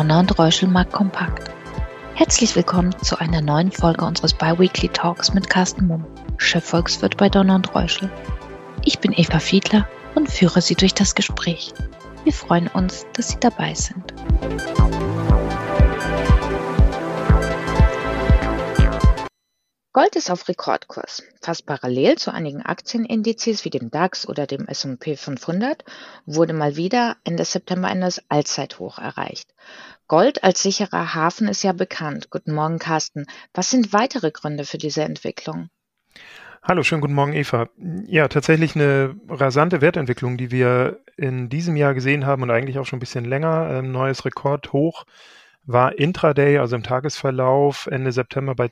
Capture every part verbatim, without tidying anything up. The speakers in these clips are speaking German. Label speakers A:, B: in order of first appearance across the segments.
A: Donner und Reuschel Markt Kompakt. Herzlich willkommen zu einer neuen Folge unseres Bi-Weekly Talks mit Carsten Mumm, Chefvolkswirt bei Donner und Reuschel. Ich bin Eva Fiedler und führe Sie durch das Gespräch. Wir freuen uns, dass Sie dabei sind. Gold ist auf Rekordkurs. Fast parallel zu einigen Aktienindizes wie dem DAX oder dem S und P fünfhundert wurde mal wieder Ende September ein neues Allzeithoch erreicht. Gold als sicherer Hafen ist ja bekannt. Guten Morgen, Carsten. Was sind weitere Gründe für diese Entwicklung?
B: Hallo, schönen guten Morgen, Eva. Ja, tatsächlich eine rasante Wertentwicklung, die wir in diesem Jahr gesehen haben und eigentlich auch schon ein bisschen länger. Ein neues Rekordhoch war Intraday, also im Tagesverlauf Ende September bei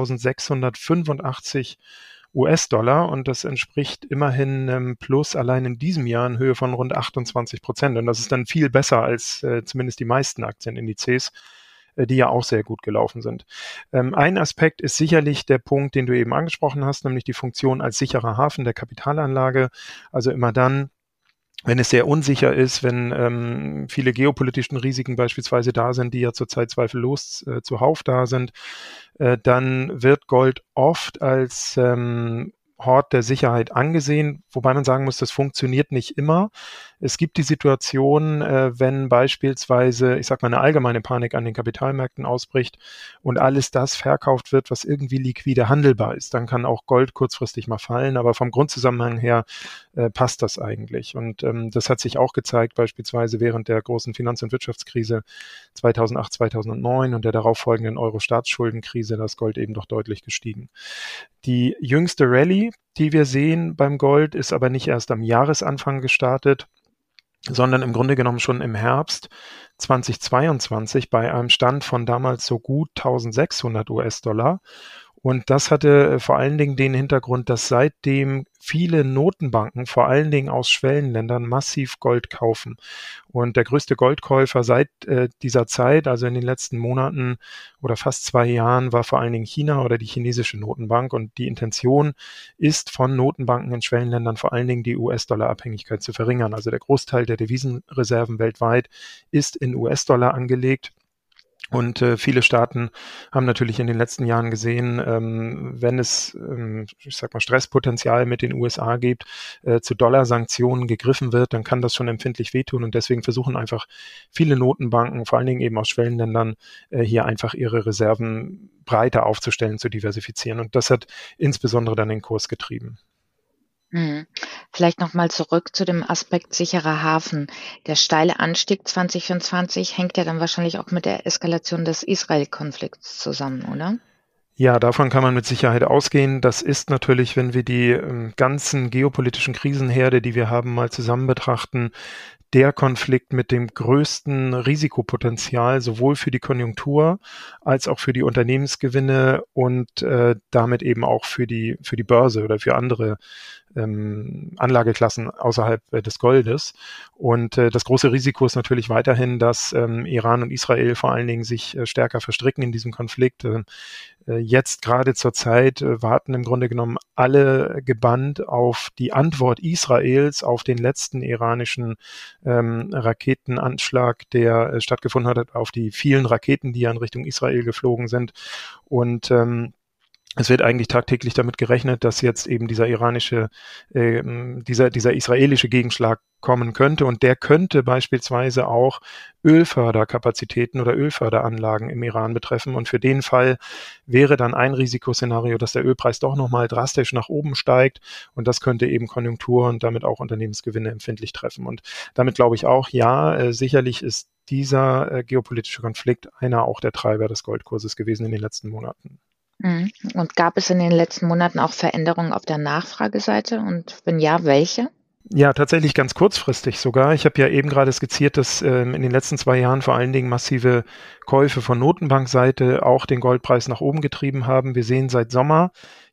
B: zweitausendsechshundertfünfundachtzig US-Dollar und das entspricht immerhin einem Plus allein in diesem Jahr in Höhe von rund achtundzwanzig Prozent. Und das ist dann viel besser als äh, zumindest die meisten Aktienindizes, äh, die ja auch sehr gut gelaufen sind. Ähm, ein Aspekt ist sicherlich der Punkt, den du eben angesprochen hast, nämlich die Funktion als sicherer Hafen der Kapitalanlage. Also immer dann, wenn es sehr unsicher ist, wenn ähm, viele geopolitischen Risiken beispielsweise da sind, die ja zurzeit zweifellos äh, zuhauf da sind, äh, dann wird Gold oft als ähm, Hort der Sicherheit angesehen, wobei man sagen muss, das funktioniert nicht immer. Es gibt die Situation, äh, wenn beispielsweise, ich sag mal, eine allgemeine Panik an den Kapitalmärkten ausbricht und alles das verkauft wird, was irgendwie liquide handelbar ist, dann kann auch Gold kurzfristig mal fallen, aber vom Grundzusammenhang her äh, passt das eigentlich. Und ähm, das hat sich auch gezeigt, beispielsweise während der großen Finanz- und Wirtschaftskrise zweitausendacht, zweitausendneun und der darauffolgenden Euro-Staatsschuldenkrise, da ist Gold eben doch deutlich gestiegen. Die jüngste Rallye, die wir sehen beim Gold, ist aber nicht erst am Jahresanfang gestartet, sondern im Grunde genommen schon im Herbst zweitausendzweiundzwanzig bei einem Stand von damals so gut eintausendsechshundert US-Dollar. Und das hatte vor allen Dingen den Hintergrund, dass seitdem viele Notenbanken, vor allen Dingen aus Schwellenländern, massiv Gold kaufen. Und der größte Goldkäufer seit äh, dieser Zeit, also in den letzten Monaten oder fast zwei Jahren, war vor allen Dingen China oder die chinesische Notenbank. Und die Intention ist von Notenbanken in Schwellenländern vor allen Dingen die U S-Dollar-Abhängigkeit zu verringern. Also der Großteil der Devisenreserven weltweit ist in U S-Dollar angelegt. Und äh, viele Staaten haben natürlich in den letzten Jahren gesehen, ähm, wenn es, ähm, ich sag mal, Stresspotenzial mit den U S A gibt, äh, zu Dollarsanktionen gegriffen wird, dann kann das schon empfindlich wehtun. Und deswegen versuchen einfach viele Notenbanken, vor allen Dingen eben aus Schwellenländern, äh, hier einfach ihre Reserven breiter aufzustellen, zu diversifizieren. Und das hat insbesondere dann den Kurs getrieben.
A: Hm. Vielleicht nochmal zurück zu dem Aspekt sicherer Hafen. Der steile Anstieg zwanzig vierundzwanzig hängt ja dann wahrscheinlich auch mit der Eskalation des Israel-Konflikts zusammen, oder?
B: Ja, davon kann man mit Sicherheit ausgehen. Das ist natürlich, wenn wir die ähm, ganzen geopolitischen Krisenherde, die wir haben, mal zusammen betrachten, der Konflikt mit dem größten Risikopotenzial, sowohl für die Konjunktur als auch für die Unternehmensgewinne und äh, damit eben auch für die, für die Börse oder für andere ähm, Anlageklassen außerhalb äh, des Goldes. Und äh, das große Risiko ist natürlich weiterhin, dass ähm, Iran und Israel vor allen Dingen sich äh, stärker verstricken in diesem Konflikt. Äh, Jetzt gerade zur Zeit warten im Grunde genommen alle gebannt auf die Antwort Israels auf den letzten iranischen ähm, Raketenanschlag, der äh, stattgefunden hat, auf die vielen Raketen, die ja in Richtung Israel geflogen sind. Und ähm, es wird eigentlich tagtäglich damit gerechnet, dass jetzt eben dieser iranische, äh, dieser, dieser israelische Gegenschlag kommen könnte und der könnte beispielsweise auch Ölförderkapazitäten oder Ölförderanlagen im Iran betreffen und für den Fall wäre dann ein Risikoszenario, dass der Ölpreis doch nochmal drastisch nach oben steigt und das könnte eben Konjunktur und damit auch Unternehmensgewinne empfindlich treffen und damit glaube ich auch, ja, äh, sicherlich ist dieser äh, geopolitische Konflikt einer auch der Treiber des Goldkurses gewesen in den letzten Monaten.
A: Und gab es in den letzten Monaten auch Veränderungen auf der Nachfrageseite und wenn ja, welche?
B: Ja, tatsächlich ganz kurzfristig sogar. Ich habe ja eben gerade skizziert, dass ähm, in den letzten zwei Jahren vor allen Dingen massive Käufe von Notenbankseite auch den Goldpreis nach oben getrieben haben. Wir sehen seit Sommer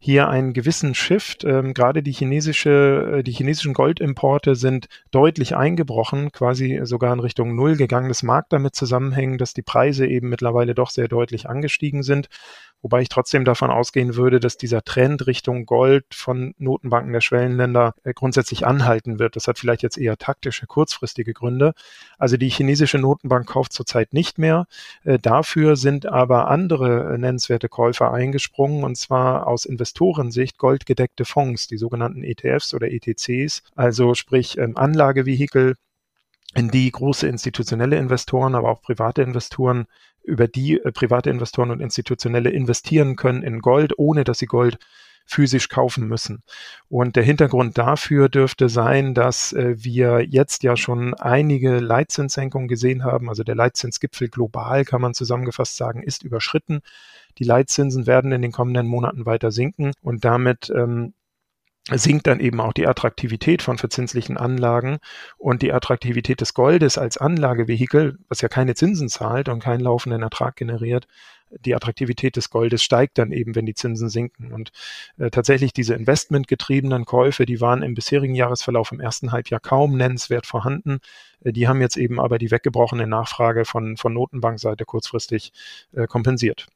B: hier einen gewissen Shift. Ähm, gerade die chinesische, die chinesischen Goldimporte sind deutlich eingebrochen, quasi sogar in Richtung Null gegangen. Das mag damit zusammenhängen, dass die Preise eben mittlerweile doch sehr deutlich angestiegen sind. Wobei ich trotzdem davon ausgehen würde, dass dieser Trend Richtung Gold von Notenbanken der Schwellenländer äh, grundsätzlich anhalten wird. Das hat vielleicht jetzt eher taktische, kurzfristige Gründe. Also die chinesische Notenbank kauft zurzeit nicht mehr. Äh, dafür sind aber andere äh, nennenswerte Käufer eingesprungen, und zwar aus Investorensicht goldgedeckte Fonds, die sogenannten E T Fs oder E T Cs, also sprich ähm, Anlagevehikel, in die große institutionelle Investoren, aber auch private Investoren, über die äh, private Investoren und Institutionelle investieren können in Gold, ohne dass sie Gold physisch kaufen müssen. Und der Hintergrund dafür dürfte sein, dass äh, wir jetzt ja schon einige Leitzinssenkungen gesehen haben. Also der Leitzinsgipfel global, kann man zusammengefasst sagen, ist überschritten. Die Leitzinsen werden in den kommenden Monaten weiter sinken und damit ähm, sinkt dann eben auch die Attraktivität von verzinslichen Anlagen und die Attraktivität des Goldes als Anlagevehikel, was ja keine Zinsen zahlt und keinen laufenden Ertrag generiert. Die Attraktivität des Goldes steigt dann eben, wenn die Zinsen sinken. Und äh, tatsächlich diese investmentgetriebenen Käufe, die waren im bisherigen Jahresverlauf im ersten Halbjahr kaum nennenswert vorhanden. Äh, die haben jetzt eben aber die weggebrochene Nachfrage von, von Notenbankseite kurzfristig äh, kompensiert.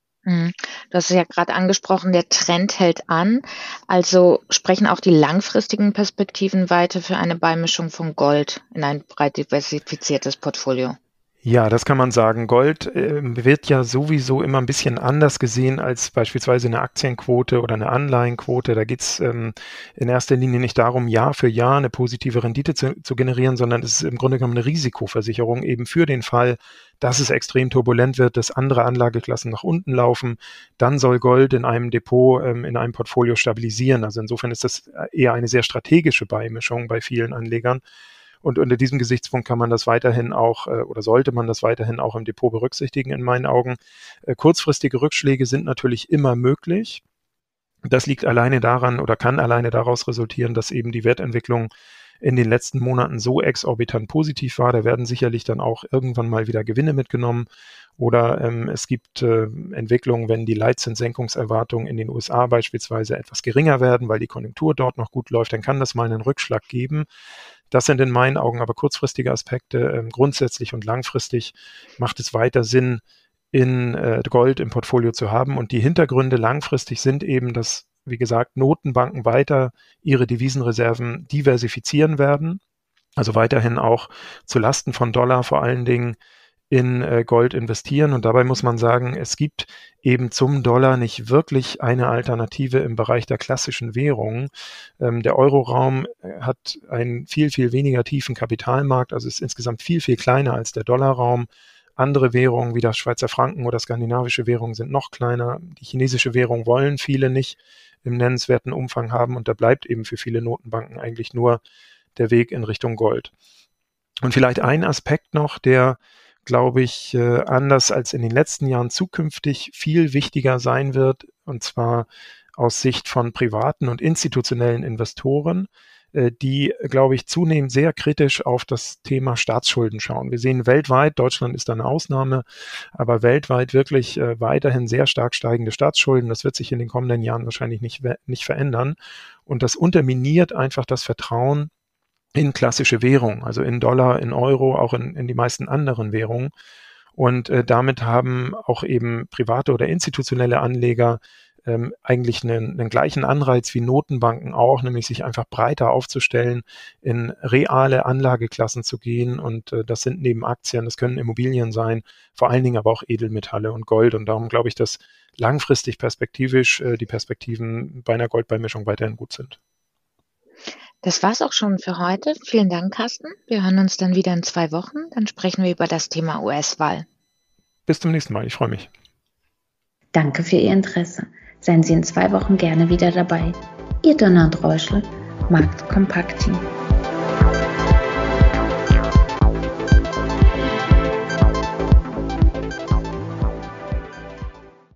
A: Du hast es ja gerade angesprochen, der Trend hält an. Also sprechen auch die langfristigen Perspektiven weiter für eine Beimischung von Gold in ein breit diversifiziertes Portfolio?
B: Ja, das kann man sagen. Gold äh, wird ja sowieso immer ein bisschen anders gesehen als beispielsweise eine Aktienquote oder eine Anleihenquote. Da geht's ähm, in erster Linie nicht darum, Jahr für Jahr eine positive Rendite zu, zu generieren, sondern es ist im Grunde genommen eine Risikoversicherung eben für den Fall, dass es extrem turbulent wird, dass andere Anlageklassen nach unten laufen. Dann soll Gold in einem Depot, ähm, in einem Portfolio stabilisieren. Also insofern ist das eher eine sehr strategische Beimischung bei vielen Anlegern. Und unter diesem Gesichtspunkt kann man das weiterhin auch äh, oder sollte man das weiterhin auch im Depot berücksichtigen, in meinen Augen. Äh, kurzfristige Rückschläge sind natürlich immer möglich. Das liegt alleine daran oder kann alleine daraus resultieren, dass eben die Wertentwicklung in den letzten Monaten so exorbitant positiv war. Da werden sicherlich dann auch irgendwann mal wieder Gewinne mitgenommen. Oder ähm, es gibt äh, Entwicklungen, wenn die Leitzinssenkungserwartungen in den U S A beispielsweise etwas geringer werden, weil die Konjunktur dort noch gut läuft, dann kann das mal einen Rückschlag geben. Das sind in meinen Augen aber kurzfristige Aspekte. Ähm, grundsätzlich und langfristig macht es weiter Sinn, in äh, Gold im Portfolio zu haben. Und die Hintergründe langfristig sind eben, dass, wie gesagt, Notenbanken weiter ihre Devisenreserven diversifizieren werden. Also weiterhin auch zu Lasten von Dollar vor allen Dingen in äh, Gold investieren. Und dabei muss man sagen, es gibt eben zum Dollar nicht wirklich eine Alternative im Bereich der klassischen Währungen. Ähm, der Euroraum hat einen viel, viel weniger tiefen Kapitalmarkt, also ist insgesamt viel, viel kleiner als der Dollarraum. Andere Währungen wie der Schweizer Franken oder skandinavische Währungen sind noch kleiner. Die chinesische Währung wollen viele nicht im nennenswerten Umfang haben und da bleibt eben für viele Notenbanken eigentlich nur der Weg in Richtung Gold. Und vielleicht ein Aspekt noch, der glaube ich, äh, anders als in den letzten Jahren zukünftig viel wichtiger sein wird, und zwar aus Sicht von privaten und institutionellen Investoren, äh, die, glaube ich, zunehmend sehr kritisch auf das Thema Staatsschulden schauen. Wir sehen weltweit, Deutschland ist eine Ausnahme, aber weltweit wirklich äh, weiterhin sehr stark steigende Staatsschulden. Das wird sich in den kommenden Jahren wahrscheinlich nicht, nicht verändern. Und das unterminiert einfach das Vertrauen in klassische Währung, also in Dollar, in Euro, auch in, in die meisten anderen Währungen. Und äh, damit haben auch eben private oder institutionelle Anleger ähm, eigentlich einen, einen gleichen Anreiz wie Notenbanken auch, nämlich sich einfach breiter aufzustellen, in reale Anlageklassen zu gehen. Und äh, das sind neben Aktien, das können Immobilien sein, vor allen Dingen aber auch Edelmetalle und Gold. Und darum glaube ich, dass langfristig perspektivisch äh, die Perspektiven bei einer Goldbeimischung weiterhin gut sind.
A: Das war's auch schon für heute. Vielen Dank, Carsten. Wir hören uns dann wieder in zwei Wochen. Dann sprechen wir über das Thema U S-Wahl.
B: Bis zum nächsten Mal. Ich freue mich.
C: Danke für Ihr Interesse. Seien Sie in zwei Wochen gerne wieder dabei. Ihr Donner und Reuschel, Markt Kompakt Team.